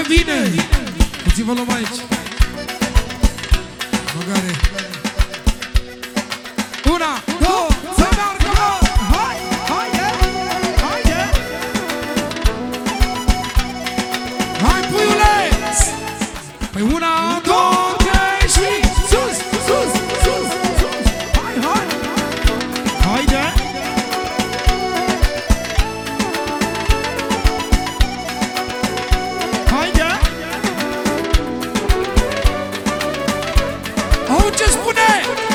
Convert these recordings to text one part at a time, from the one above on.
bine! Puțin-vă luăm aici. Băgare. Una, două, să meargă! Hai, haide, haide! Hai, puiuleț! Păi una, două, trei și sus, sus, sus, sus! Hai, hai! Haide! Haide! Au ce spune?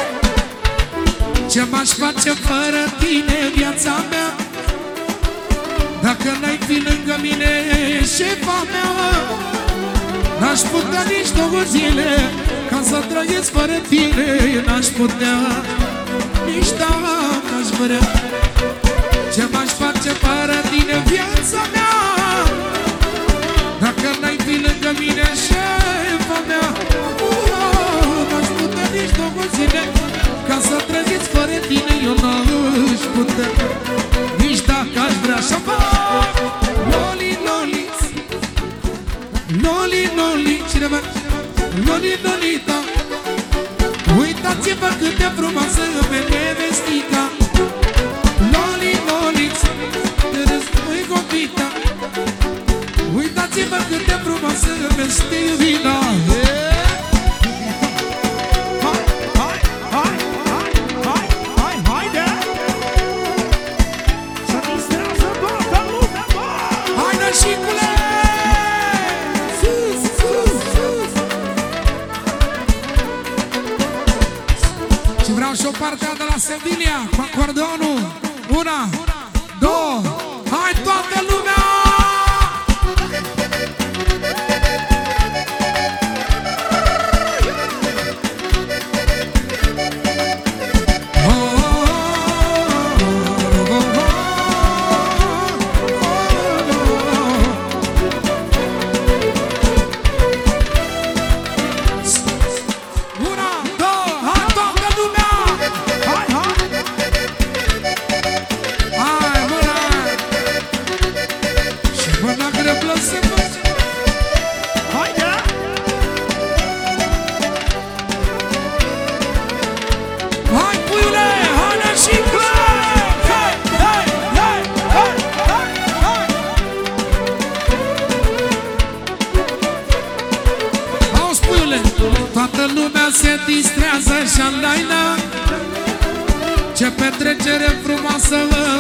Ce m-aș face fără tine, viața mea? Dacă n-ai fi lângă mine, șefa mea, n-aș putea nici două zile ca să trăiesc fără tine. N-aș putea, nici dacă aș vrea. Ce m-aș face fără tine, viața mea? Dacă n-ai fi lângă mine, șefa mea, n-aș putea nici două zile ca să trăiesc fără tine. Eu n-aș putea, nici dacă aș vrea. Și fac loli, loli, loli, loli, cineva, loli, lolita. Uitați-vă cât de frumoasă îmi e nevestica. Loli, loli, război copita. Uitați-vă cât de frumoasă îmi e Stevina. Și vreau și o partea de la Sevilla cu acordeonul. Una, două, hai toată lumea! Toată lumea se distrează și-alaina. Ce petrecere frumoasă!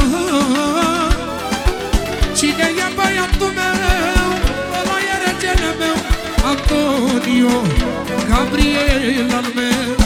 Cine e băiatul meu? Ăla e regele meu, Antonio Gabriel al meu.